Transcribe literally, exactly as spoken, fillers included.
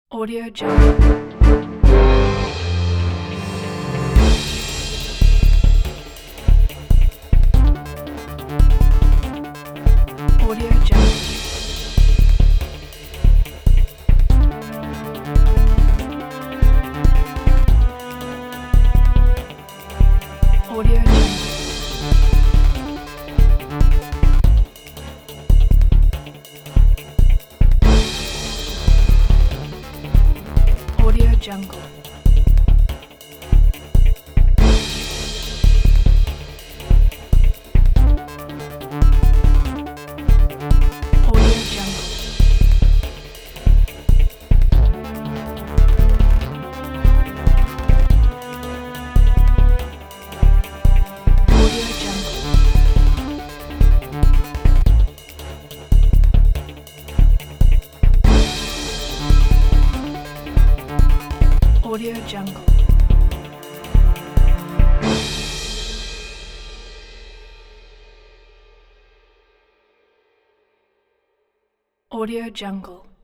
Audio Jungle. Audio Jungle. Audio Jungle. Audio Jungle. Audio Jungle. Audio Jungle. Audio Jungle. Audio Jungle.